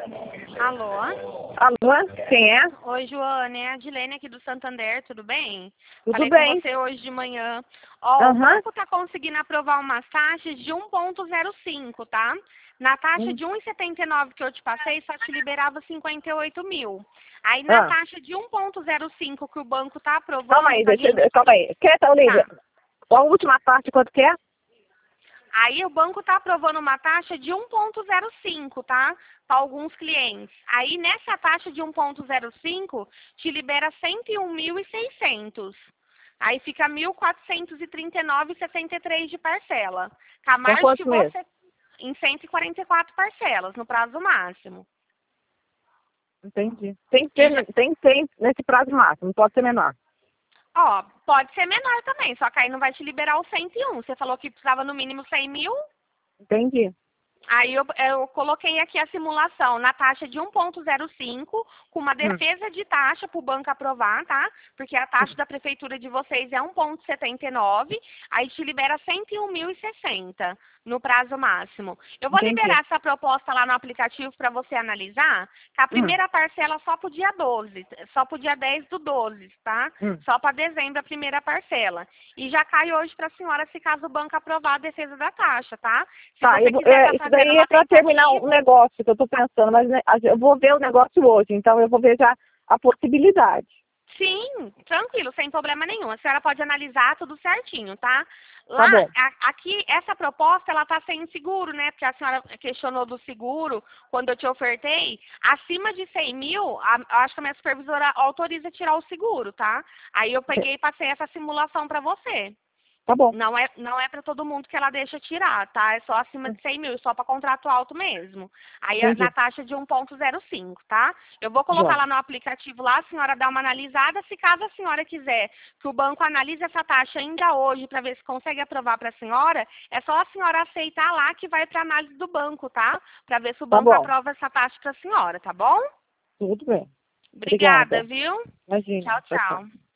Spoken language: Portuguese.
Alô? Alô, quem é? Oi, Joana, é a Adilene aqui do Santander, tudo bem? Tudo Falei bem. com você hoje de manhã. Ó, o Aham. banco tá conseguindo aprovar umas taxas de 1,05, tá? Na taxa Hum. de 1,79 que eu te passei, só te liberava 58 mil. Aí na Ah, taxa de 1,05 que o banco tá calma aprovando, aí, tá calma aí. Quer, tá, Olivia? Tá. A última parte, quanto que é? Aí o banco está aprovando uma taxa de 1,05, tá? Para alguns clientes. Aí nessa taxa de 1,05 te libera 101.600. Aí fica 1.439,63 de parcela. Com a São margem que quantos meses? você em 144 parcelas no prazo máximo. Entendi. Tem que E já, ter nesse prazo máximo, não pode ser menor. ó, pode ser menor também, só que aí não vai te liberar o 101. Você falou que precisava no mínimo 100 mil. Entendi. Aí eu coloquei aqui a simulação na taxa de 1,05, com uma Hum. defesa de taxa para o banco aprovar, tá? Porque a taxa da prefeitura de vocês é 1,79, aí te libera 101.060 no prazo máximo. Eu vou Entendi. liberar essa proposta lá no aplicativo para você analisar, que a Hum. primeira parcela só para o dia 12, só para o dia 10 do 12, tá? Hum. Só para dezembro a primeira parcela. E já cai hoje para a senhora se caso o banco aprovar a defesa da taxa, tá? Se Tá, você quiser estar isso fazendo daí é uma para terminar um tentativa, negócio que eu tô pensando, mas né, eu vou ver o negócio hoje, então eu vou ver já a possibilidade. sim, tranquilo, sem problema nenhum. A senhora pode analisar tudo certinho, tá? Tá Lá, bom. aqui, essa proposta, ela tá sem seguro, né? Porque a senhora questionou do seguro quando eu te ofertei. Acima de 100 mil, eu acho que a minha supervisora autoriza tirar o seguro, tá? Aí eu peguei e passei essa simulação para você. Tá bom. Não é para todo mundo que ela deixa tirar, tá? É só acima de 100 mil, só para contrato alto mesmo. Aí na Entendi. taxa de 1,05, tá? Eu vou colocar Joia. lá no aplicativo lá, a senhora dá uma analisada. Se caso a senhora quiser que o banco analise essa taxa ainda hoje para ver se consegue aprovar para a senhora, é só a senhora aceitar lá que vai para análise do banco, tá? Para ver se o Tá banco bom. aprova essa taxa para a senhora, tá bom? Tudo bem. Obrigada, Obrigada. viu? Imagina. Tchau, Tchau, tchau. tchau.